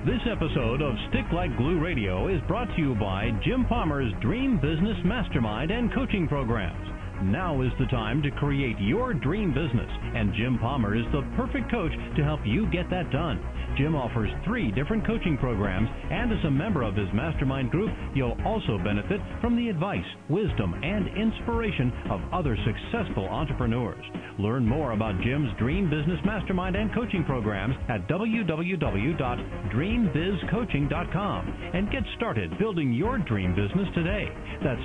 This episode of Stick Like Glue Radio is brought to you by Jim Palmer's Dream Business Mastermind and Coaching Programs. Now is the time to create your dream business, and Jim Palmer is the perfect coach to help you get that done. Jim offers 3 different coaching programs, and as a member of his mastermind group, you'll also benefit from the advice, wisdom, and inspiration of other successful entrepreneurs. Learn more about Jim's Dream Business Mastermind and Coaching Programs at www.dreambizcoaching.com and get started building your dream business today. That's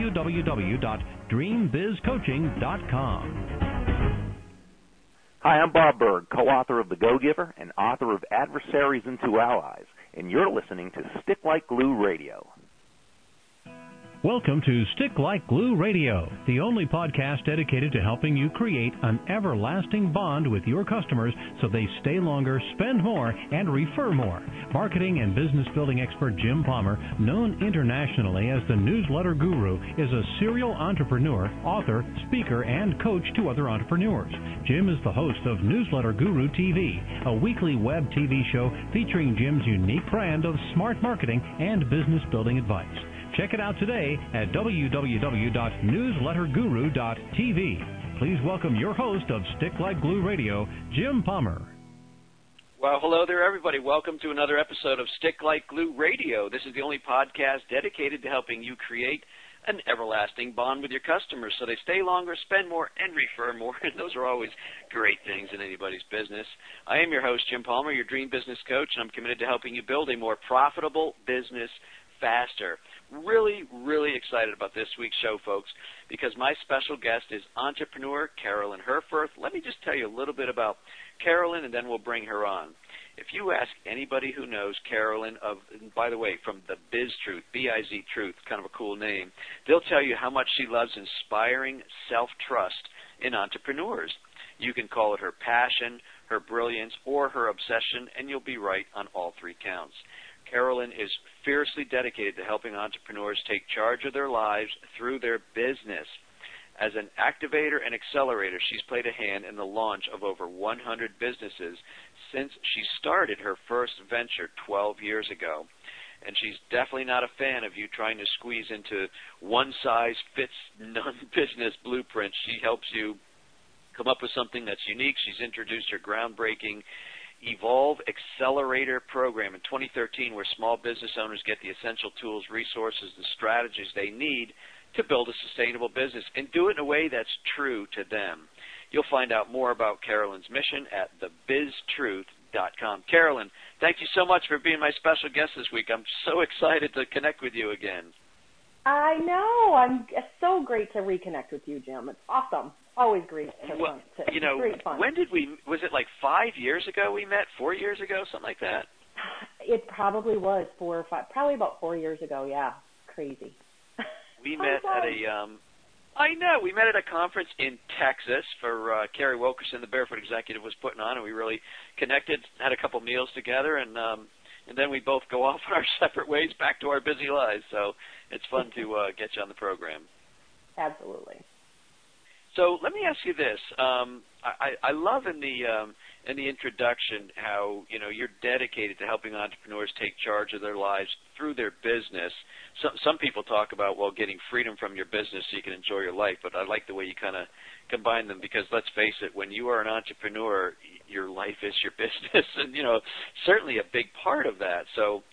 www.dreambizcoaching.com. Hi, I'm Bob Berg, co-author of The Go-Giver and author of Adversaries into Allies, and you're listening to Stick Like Glue Radio. Welcome to Stick Like Glue Radio, the only podcast dedicated to helping you create an everlasting bond with your customers so they stay longer, spend more, and refer more. Marketing and business building expert Jim Palmer, known internationally as the Newsletter Guru, is a serial entrepreneur, author, speaker, and coach to other entrepreneurs. Jim is the host of Newsletter Guru TV, a weekly web TV show featuring Jim's unique brand of smart marketing and business building advice. Check it out today at www.newsletterguru.tv. Please welcome your host of Stick Like Glue Radio, Jim Palmer. Well, hello there, everybody. Welcome to another episode of Stick Like Glue Radio. This is the only podcast dedicated to helping you create an everlasting bond with your customers so they stay longer, spend more, and refer more. And those are always great things in anybody's business. I am your host, Jim Palmer, your dream business coach, and I'm committed to helping you build a more profitable business faster. Really, really excited about this week's show, folks, because my special guest is entrepreneur Carolyn Herforth. Let me just tell you a little bit about Carolyn, and then we'll bring her on. If you ask anybody who knows Carolyn, by the way, from the Biz Truth, B-I-Z Truth, kind of a cool name, they'll tell you how much she loves inspiring self-trust in entrepreneurs. You can call it her passion, her brilliance, or her obsession, and you'll be right on all 3 counts. Carolyn is fiercely dedicated to helping entrepreneurs take charge of their lives through their business. As an activator and accelerator, she's played a hand in the launch of over 100 businesses since she started her first venture 12 years ago. And she's definitely not a fan of you trying to squeeze into one-size-fits-none business blueprint. She helps you come up with something that's unique. She's introduced her groundbreaking Evolve Accelerator program in 2013, where small business owners get the essential tools, resources, and strategies they need to build a sustainable business and do it in a way that's true to them. You'll find out more about Carolyn's mission at thebiztruth.com. Carolyn, thank you so much for being my special guest this week. I'm so excited to connect with you again. I know. It's so great to reconnect with you, Jim. It's awesome. Always great. Great fun. When did was it like 5 years ago we met, 4 years ago, something like that? It probably was 4 or 5, probably about 4 years ago, yeah. Crazy. We met we met at a conference in Texas for Carrie Wilkerson, the Barefoot Executive, was putting on, and we really connected, had a couple meals together, and then we both go off on our separate ways back to our busy lives. So it's fun to get you on the program. Absolutely. So let me ask you this. I love in the introduction how you're dedicated to helping entrepreneurs take charge of their lives through their business. Some people talk about getting freedom from your business so you can enjoy your life, but I like the way you kind of combine them, because let's face it, when you are an entrepreneur, your life is your business, and certainly a big part of that. So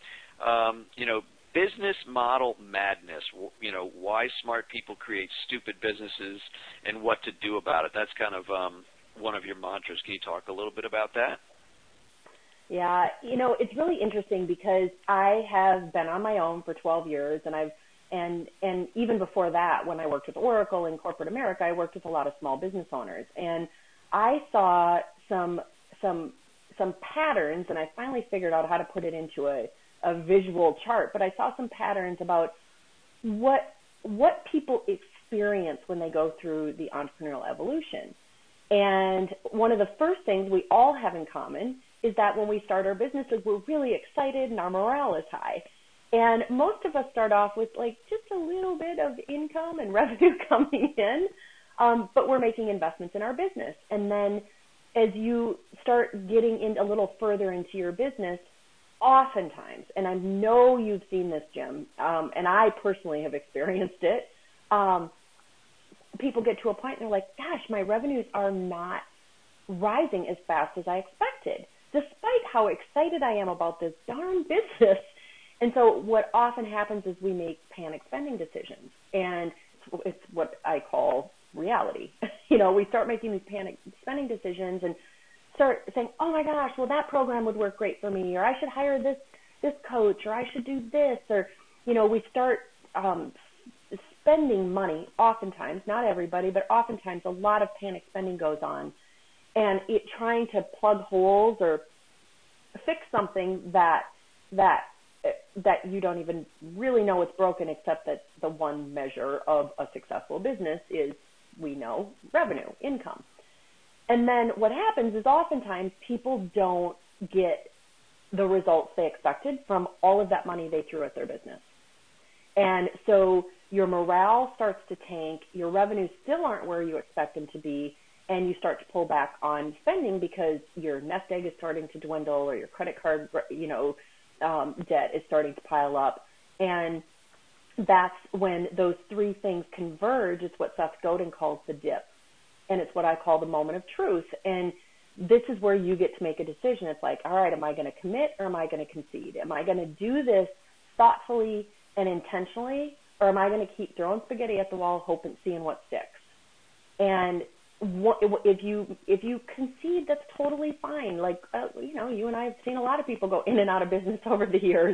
business model madness, why smart people create stupid businesses and what to do about it. That's kind of one of your mantras. Can you talk a little bit about that? Yeah, it's really interesting because I have been on my own for 12 years, and even before that, when I worked with Oracle in corporate America, I worked with a lot of small business owners, and I saw some patterns, and I finally figured out how to put it into a visual chart, but I saw some patterns about what people experience when they go through the entrepreneurial evolution. And one of the first things we all have in common is that when we start our businesses, we're really excited and our morale is high. And most of us start off with just a little bit of income and revenue coming in, but we're making investments in our business. And then as you start getting in a little further into your business, oftentimes, and I know you've seen this, Jim, and I personally have experienced it, people get to a point and they're like, gosh, my revenues are not rising as fast as I expected, despite how excited I am about this darn business. And so what often happens is we make panic spending decisions, and it's what I call reality. We start making these panic spending decisions and start saying, oh my gosh, well, that program would work great for me, or I should hire this coach, or I should do this, or, we start spending money oftentimes, not everybody, but oftentimes a lot of panic spending goes on, and trying to plug holes or fix something that you don't even really know it's broken, except that the one measure of a successful business is, we know, revenue, income. And then what happens is oftentimes people don't get the results they expected from all of that money they threw at their business. And so your morale starts to tank, your revenues still aren't where you expect them to be, and you start to pull back on spending because your nest egg is starting to dwindle, or your credit card, debt is starting to pile up. And that's when those three things converge. It's what Seth Godin calls the dip. And it's what I call the moment of truth. And this is where you get to make a decision. It's like, all right, am I going to commit or am I going to concede? Am I going to do this thoughtfully and intentionally, or am I going to keep throwing spaghetti at the wall, hoping, seeing what sticks? And if you concede, that's totally fine. Like, you and I have seen a lot of people go in and out of business over the years.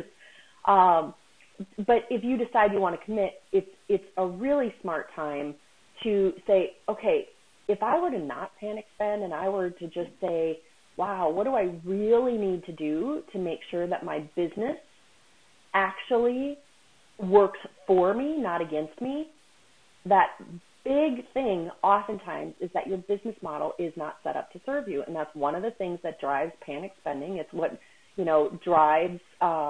But if you decide you want to commit, it's a really smart time to say, okay, if I were to not panic spend and I were to just say, wow, what do I really need to do to make sure that my business actually works for me, not against me? That big thing oftentimes is that your business model is not set up to serve you. And that's one of the things that drives panic spending. It's what, drives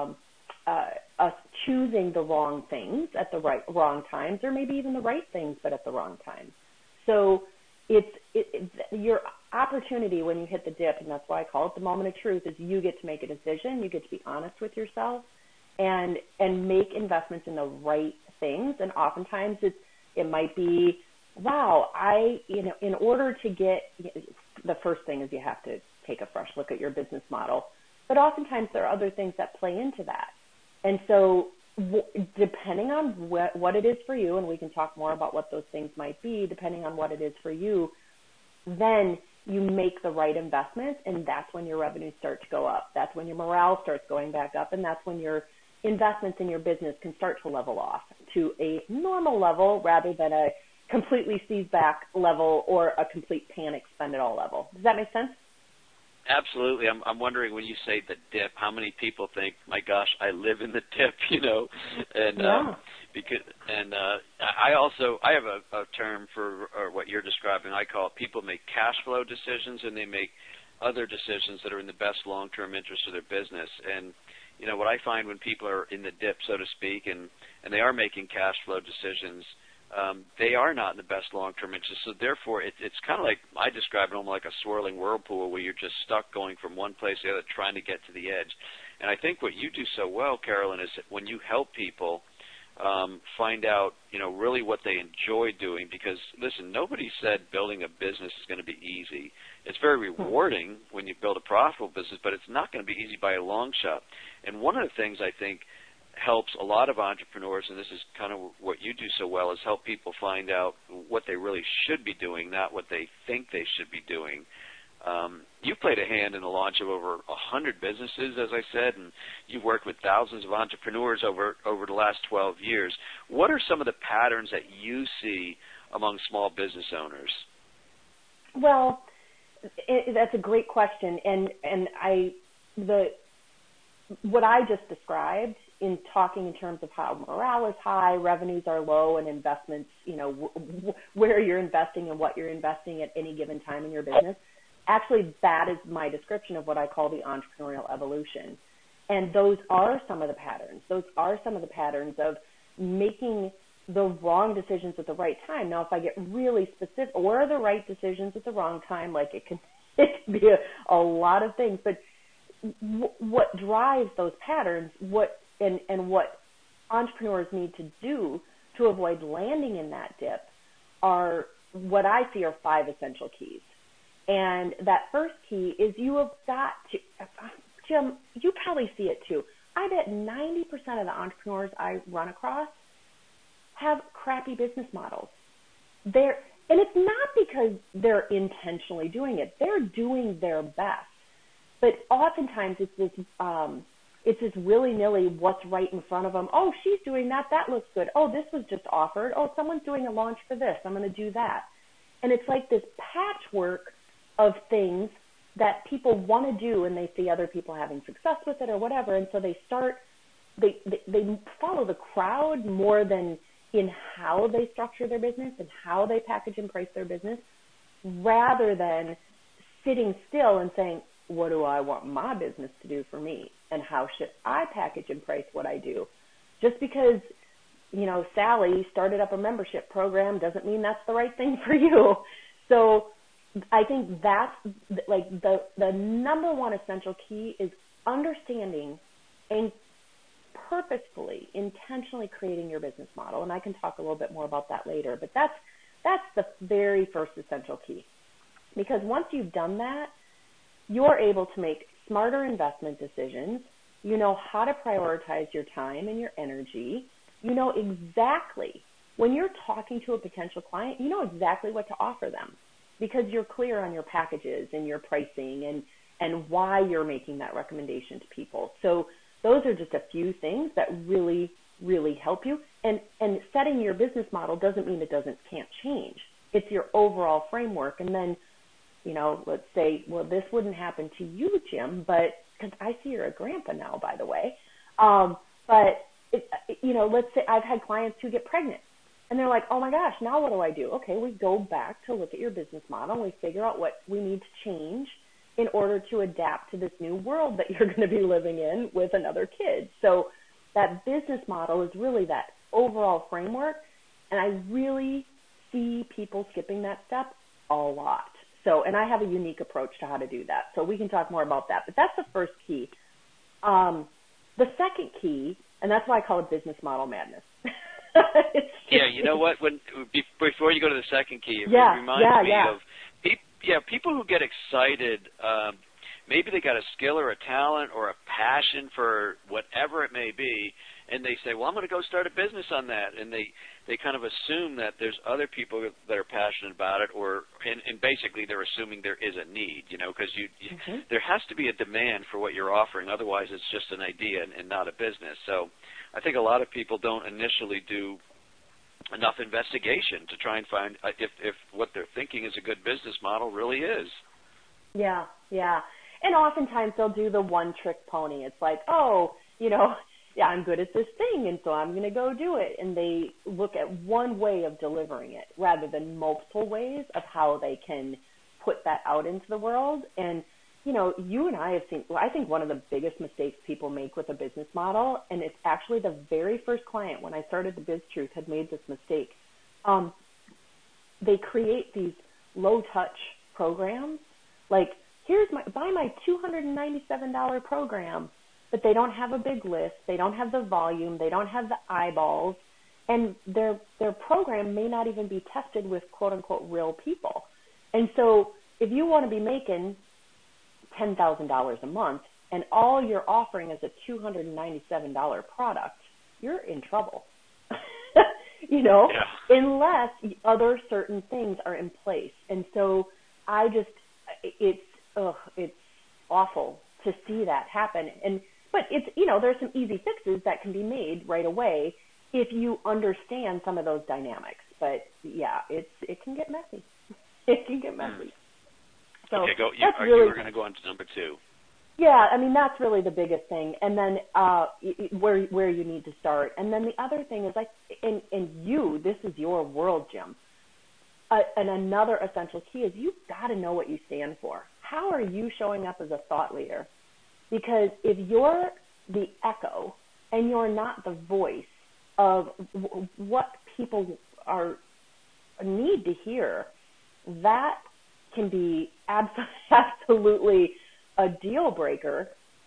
us choosing the wrong things at the wrong times, or maybe even the right things, but at the wrong time. So it's your opportunity when you hit the dip, and that's why I call it the moment of truth, is you get to make a decision, you get to be honest with yourself, and make investments in the right things. And oftentimes it might be, wow, in order to get, the first thing is you have to take a fresh look at your business model. But oftentimes there are other things that play into that. And so depending on what it is for you, and we can talk more about what those things might be, depending on what it is for you, then you make the right investments, and that's when your revenues start to go up. That's when your morale starts going back up, and that's when your investments in your business can start to level off to a normal level rather than a completely seize back level or a complete panic spend it all level. Does that make sense? Absolutely. I'm wondering, when you say the dip, how many people think, my gosh, I live in the dip, And yeah. I have a term for what you're describing. I call it people make cash flow decisions, and they make other decisions that are in the best long-term interest of their business. And what I find when people are in the dip, so to speak, and they are making cash flow decisions, they are not in the best long-term interest. So therefore, it's kind of like, I describe it almost like a swirling whirlpool where you're just stuck going from one place to the other trying to get to the edge. And I think what you do so well, Carolyn, is that when you help people find out, really what they enjoy doing, because, listen, nobody said building a business is going to be easy. It's very rewarding when you build a profitable business, but it's not going to be easy by a long shot. And one of the things I think helps a lot of entrepreneurs, and this is kind of what you do so well, is help people find out what they really should be doing, not what they think they should be doing. You've played a hand in the launch of over 100 businesses, as I said, and you've worked with thousands of entrepreneurs over the last 12 years. What are some of the patterns that you see among small business owners? Well, that's a great question, and what I just described in talking in terms of how morale is high, revenues are low, and investments, where you're investing and what you're investing at any given time in your business, actually that is my description of what I call the entrepreneurial evolution. And those are some of the patterns. Those are some of the patterns of making the wrong decisions at the right time. Now, if I get really specific, or the right decisions at the wrong time, like it can be a lot of things, but what drives those patterns, what entrepreneurs need to do to avoid landing in that dip are what I see are 5 essential keys. And that first key is you have got to, Jim, you probably see it too. I bet 90% of the entrepreneurs I run across have crappy business models. And it's not because they're intentionally doing it. They're doing their best. But oftentimes it's this willy-nilly what's right in front of them. Oh, she's doing that. That looks good. Oh, this was just offered. Oh, someone's doing a launch for this. I'm going to do that. And it's like this patchwork of things that people want to do, and they see other people having success with it or whatever. And so they follow the crowd more than in how they structure their business and how they package and price their business, rather than sitting still and saying, what do I want my business to do for me, and how should I package and price what I do? Just because, Sally started up a membership program doesn't mean that's the right thing for you. So I think that's like the number one essential key is understanding and purposefully, intentionally creating your business model. And I can talk a little bit more about that later, but that's the very first essential key. Because once you've done that, you're able to make smarter investment decisions. You know how to prioritize your time and your energy. You know exactly, when you're talking to a potential client, you know exactly what to offer them because you're clear on your packages and your pricing and why you're making that recommendation to people. So those are just a few things that really, really help you. And setting your business model doesn't mean it can't change. It's your overall framework. And then, let's say, well, this wouldn't happen to you, Jim, but because I see you're a grandpa now, by the way. Let's say I've had clients who get pregnant. And they're like, oh, my gosh, now what do I do? Okay, we go back to look at your business model. And we figure out what we need to change in order to adapt to this new world that you're going to be living in with another kid. So that business model is really that overall framework. And I really see people skipping that step a lot. So, and I have a unique approach to how to do that. So we can talk more about that. But that's the first key. The second key, and that's why I call it business model madness. Yeah, you know what? Before you go to the second key, it reminds me of people who get excited. Maybe they got a skill or a talent or a passion for whatever it may be, and they say, well, I'm going to go start a business on that. And they kind of assume that there's other people that are passionate about it, and basically they're assuming there is a need, because there has to be a demand for what you're offering. Otherwise, it's just an idea and not a business. So I think a lot of people don't initially do enough investigation to try and find if what they're thinking is a good business model really is. Yeah. And oftentimes they'll do the one-trick pony. It's like, I'm good at this thing, and so I'm going to go do it. And they look at one way of delivering it rather than multiple ways of how they can put that out into the world. And, you and I have seen, I think one of the biggest mistakes people make with a business model, and it's actually the very first client when I started the Biz Truth had made this mistake. They create these low-touch programs, like, buy my $297 program, but they don't have a big list, they don't have the volume, they don't have the eyeballs, and their program may not even be tested with quote-unquote real people. And so if you want to be making $10,000 a month and all you're offering is a $297 product, you're in trouble, unless other certain things are in place. And so it's awful to see that happen. But it's, there's some easy fixes that can be made right away if you understand some of those dynamics. But yeah, it can get messy. It can get messy. So okay, you were going to go on to number 2. Yeah, that's really the biggest thing. And then where you need to start. And then the other thing is this is your world, Jim. And another essential key is you've got to know what you stand for. How are you showing up as a thought leader? Because if you're the echo and you're not the voice of what people need to hear, that can be absolutely a deal breaker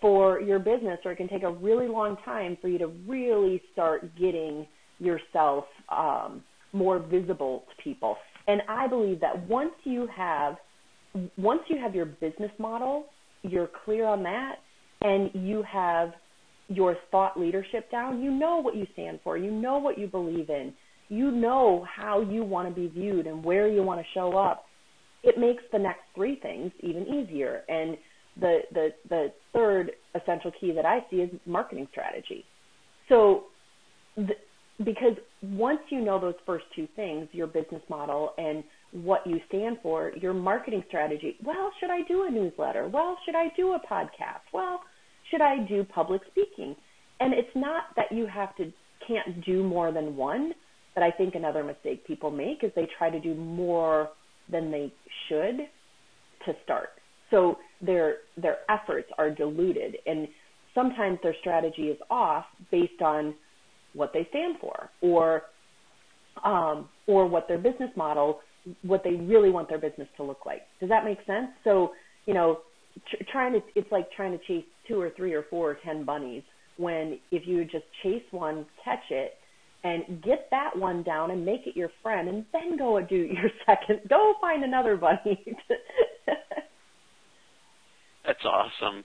for your business, or it can take a really long time for you to really start getting yourself more visible to people. And I believe that once you have your business model, you're clear on that, and you have your thought leadership down, you know what you stand for, you know what you believe in, you know how you want to be viewed and where you want to show up, it makes the next three things even easier. And the third essential key that I see is marketing strategy. So because once you know those first two things, your business model and what you stand for, your marketing strategy, well, should I do a newsletter? Well, should I do a podcast? Well, should I do public speaking? And it's not that you can't do more than one, but I think another mistake people make is they try to do more than they should to start. So their efforts are diluted, and sometimes their strategy is off based on what they stand for, or what their business model, what they really want their business to look like. Does that make sense? So, it's like trying to chase 2 or 3 or 4 or 10 bunnies, when if you just chase one, catch it, and get that one down and make it your friend, and then go do your second, go find another bunny. That's awesome.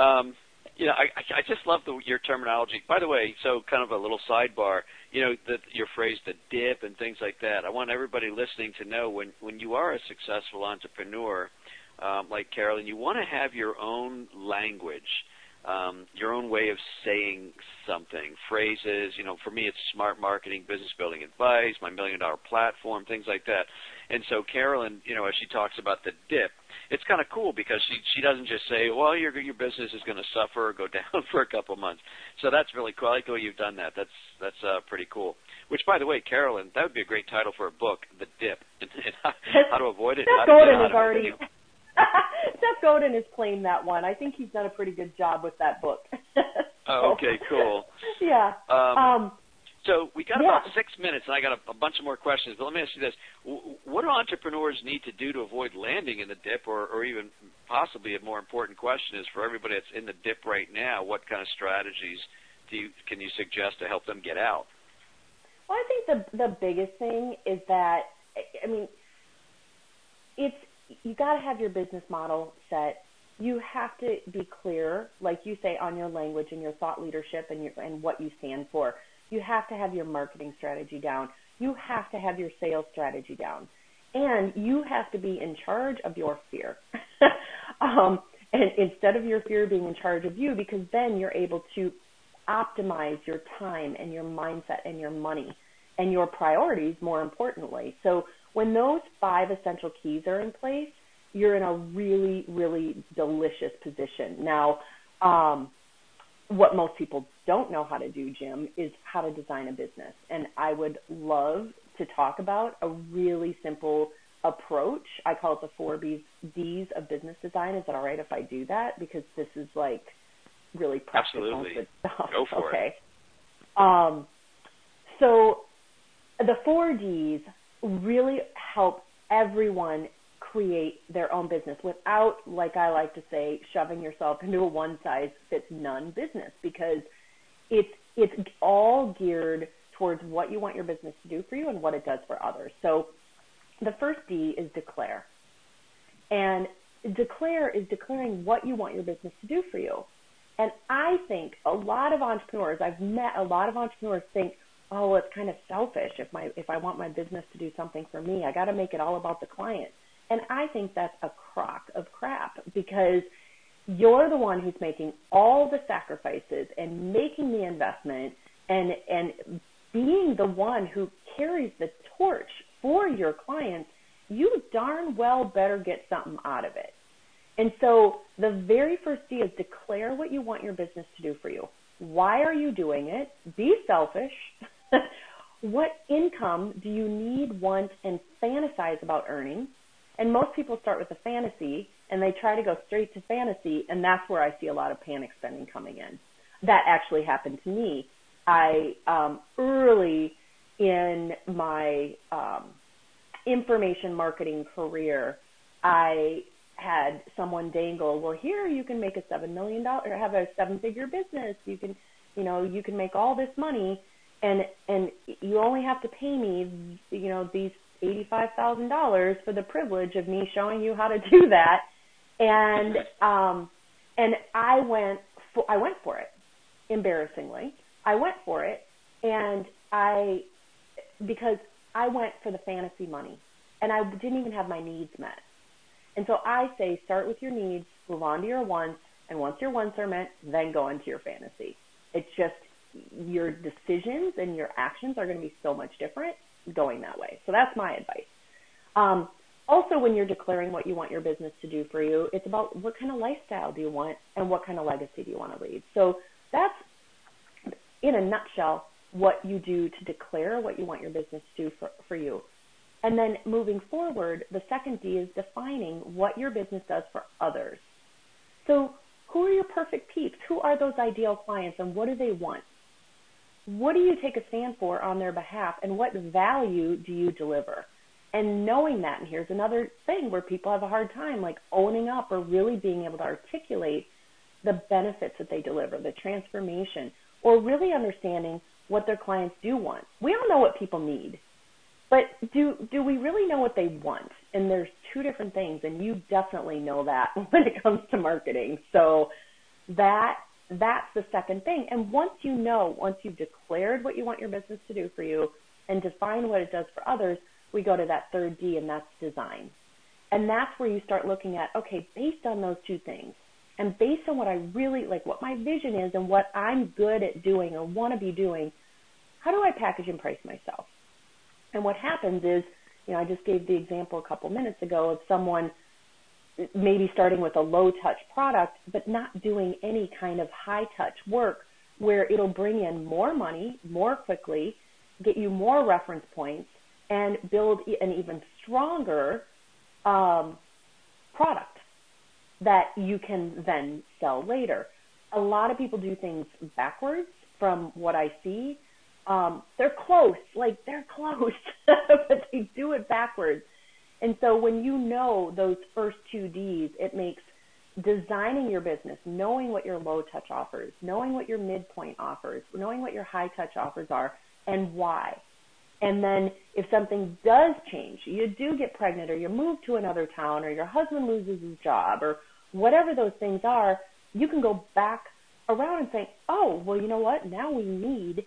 I just love your terminology. By the way, so kind of a little sidebar, your phrase, the dip and things like that. I want everybody listening to know when you are a successful entrepreneur, like Carolyn, you want to have your own language, your own way of saying something, phrases. For me, it's smart marketing, business building advice, my $1 million platform, things like that. And so Carolyn, as she talks about the dip, it's kind of cool because she doesn't just say, well, your business is going to suffer or go down for a couple of months. So that's really cool. I like the way you've done that. That's pretty cool. Which, by the way, Carolyn, that would be a great title for a book, The Dip, and how to avoid it. Seth Godin has already. Seth Godin has claimed that one. I think he's done a pretty good job with that book. Oh, okay, cool. Yeah. So we got about 6 minutes, and I got a bunch of more questions. But let me ask you this: what do entrepreneurs need to do to avoid landing in the dip, or even possibly a more important question is for everybody that's in the dip right now, what kind of strategies can you suggest to help them get out? Well, I think the biggest thing is that, you got to have your business model set. You have to be clear, like you say, on your language and your thought leadership and what you stand for. You have to have your marketing strategy down. You have to have your sales strategy down. And you have to be in charge of your fear. And instead of your fear being in charge of you, because then you're able to optimize your time and your mindset and your money and your priorities, more importantly. So when those 5 essential keys are in place, you're in a really, really delicious position. Now, what most people don't know how to do, Jim, is how to design a business. And I would love to talk about a really simple approach. I call it the 4 Ds of business design. Is it all right if I do that? Because this is like really practical. Absolutely. Stuff. Go for it. So the 4 Ds really help everyone create their own business without, like I like to say, shoving yourself into a one-size-fits-none business, because it's all geared towards what you want your business to do for you and what it does for others. So the first D is declare. And declare is declaring what you want your business to do for you. And I think a lot of entrepreneurs, I've met a lot of entrepreneurs think, oh, well, it's kind of selfish if I want my business to do something for me. I got to make it all about the client. And I think that's a crock of crap, because you're the one who's making all the sacrifices and making the investment and being the one who carries the torch for your clients. You darn well better get something out of it. And so the very first D is declare what you want your business to do for you. Why are you doing it? Be selfish. What income do you need, want, and fantasize about earning? And most people start with a fantasy, and they try to go straight to fantasy, and that's where I see a lot of panic spending coming in. That actually happened to me. Early in my information marketing career, I had someone dangle, well, here you can make a $7 million or have a 7-figure business. You can, you can make all this money, and you only have to pay me, these $85,000 for the privilege of me showing you how to do that. And I went for it. Embarrassingly, I went for it, and because I went for the fantasy money, and I didn't even have my needs met. And so I say, start with your needs, move on to your wants, and once your wants are met, then go into your fantasy. It's just your decisions and your actions are going to be so much different going that way. So that's my advice. Also, when you're declaring what you want your business to do for you, it's about what kind of lifestyle do you want and what kind of legacy do you want to leave. So that's, in a nutshell, what you do to declare what you want your business to do for you. And then moving forward, the second D is defining what your business does for others. So who are your perfect peeps? Who are those ideal clients, and what do they want? What do you take a stand for on their behalf, and what value do you deliver? And knowing that, and here's another thing where people have a hard time, like owning up or really being able to articulate the benefits that they deliver, the transformation, or really understanding what their clients do want. We all know what people need, but do we really know what they want? And there's two different things, and you definitely know that when it comes to marketing. So that's the second thing. And once you've declared what you want your business to do for you and define what it does for others, we go to that third D, and that's design. And that's where you start looking at, okay, based on those two things, and based on what I really, like what my vision is and what I'm good at doing or want to be doing, how do I package and price myself? And what happens is, I just gave the example a couple minutes ago of someone maybe starting with a low-touch product, but not doing any kind of high-touch work where it'll bring in more money more quickly, get you more reference points, and build an even stronger product that you can then sell later. A lot of people do things backwards from what I see. They're close, but they do it backwards. And so when you know those first two Ds, it makes designing your business, knowing what your low-touch offers, knowing what your midpoint offers, knowing what your high-touch offers are, and why. And then if something does change, you do get pregnant or you move to another town or your husband loses his job or whatever those things are, you can go back around and say, oh, well, you know what? Now we need,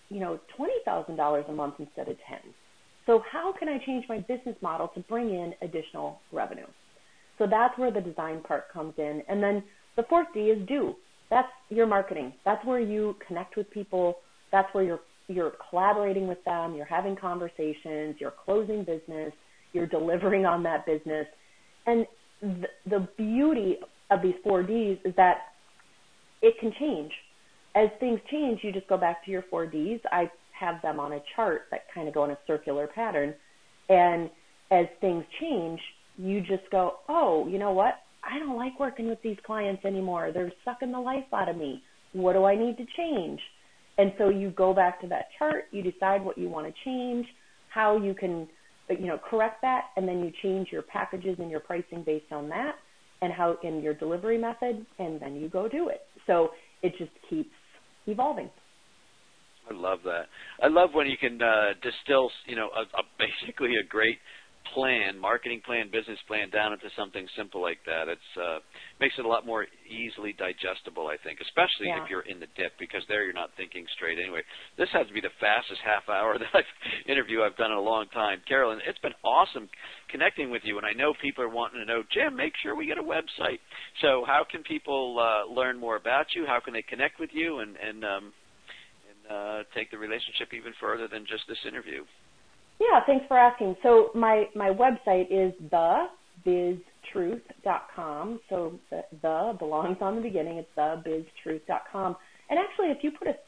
$20,000 a month instead of 10. So how can I change my business model to bring in additional revenue? So that's where the design part comes in. And then the fourth D is do. That's your marketing. That's where you connect with people. That's where you're collaborating with them, you're having conversations, you're closing business, you're delivering on that business. And the beauty of these 4 Ds is that it can change. As things change, you just go back to your 4 Ds. I have them on a chart that kind of go in a circular pattern. And as things change, you just go, oh, you know what? I don't like working with these clients anymore. They're sucking the life out of me. What do I need to change? And so you go back to that chart, you decide what you want to change, how you can, correct that, and then you change your packages and your pricing based on that, and how in your delivery method, and then you go do it. So it just keeps evolving. I love that. I love when you can distill, basically a great plan, marketing plan, business plan down into something simple like that. It's makes it a lot more easily digestible, I think, especially if you're in the dip, because there you're not thinking straight anyway. This has to be the fastest half hour interview I've done in a long time. Carolyn, it's been awesome connecting with you, and I know people are wanting to know, Jim, make sure we get a website. So how can people learn more about you? How can they connect with you and take the relationship even further than just this interview? Yeah, thanks for asking. So my website is thebiztruth.com. So the belongs on the beginning. It's thebiztruth.com. And actually, if you put a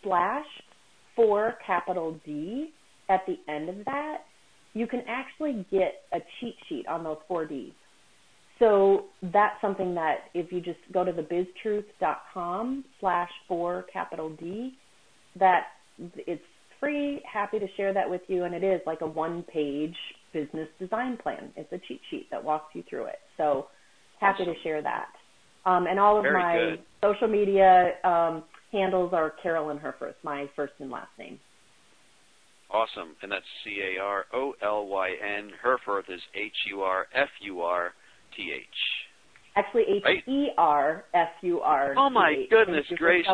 / capital D at the end of that, you can actually get a cheat sheet on those 4 Ds. So that's something that if you just go to thebiztruth.com / capital D, that it's free, happy to share that with you, and it is like a 1-page business design plan. It's a cheat sheet that walks you through it. So happy to share that. And all of Very my good. social media handles are Carolyn Herforth, my first and last name. Awesome. And that's Carolyn. Herforth is Hurfurth. Actually, Herfurth. Oh, my goodness gracious.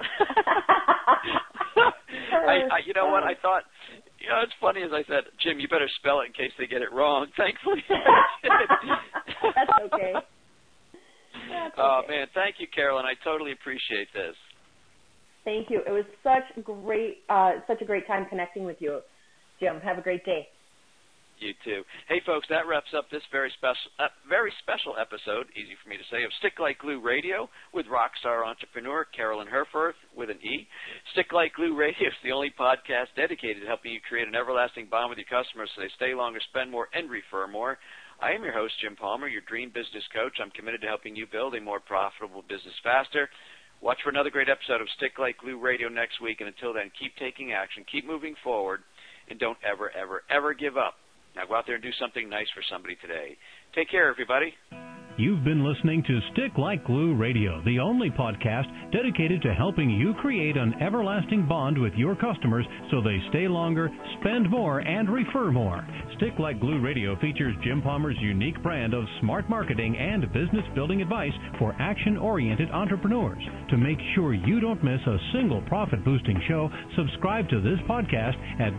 You know what? I thought, it's funny as I said, Jim, you better spell it in case they get it wrong. Thankfully. That's okay. Oh, man. Thank you, Carolyn. I totally appreciate this. Thank you. It was such a great time connecting with you, Jim. Have a great day. You too. Hey, folks, that wraps up this very special episode, easy for me to say, of Stick Like Glue Radio with rockstar entrepreneur Carolyn Herforth with an E. Stick Like Glue Radio is the only podcast dedicated to helping you create an everlasting bond with your customers so they stay longer, spend more, and refer more. I am your host, Jim Palmer, your dream business coach. I'm committed to helping you build a more profitable business faster. Watch for another great episode of Stick Like Glue Radio next week, and until then, keep taking action, keep moving forward, and don't ever, ever, ever give up. Now go out there and do something nice for somebody today. Take care, everybody. You've been listening to Stick Like Glue Radio, the only podcast dedicated to helping you create an everlasting bond with your customers so they stay longer, spend more, and refer more. Stick Like Glue Radio features Jim Palmer's unique brand of smart marketing and business building advice for action-oriented entrepreneurs. To make sure you don't miss a single profit-boosting show, subscribe to this podcast at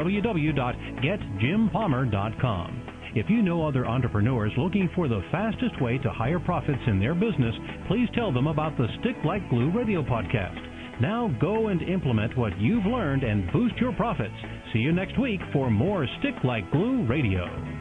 www.getjimpalmer.com. If you know other entrepreneurs looking for the fastest way to higher profits in their business, please tell them about the Stick Like Glue Radio podcast. Now go and implement what you've learned and boost your profits. See you next week for more Stick Like Glue Radio.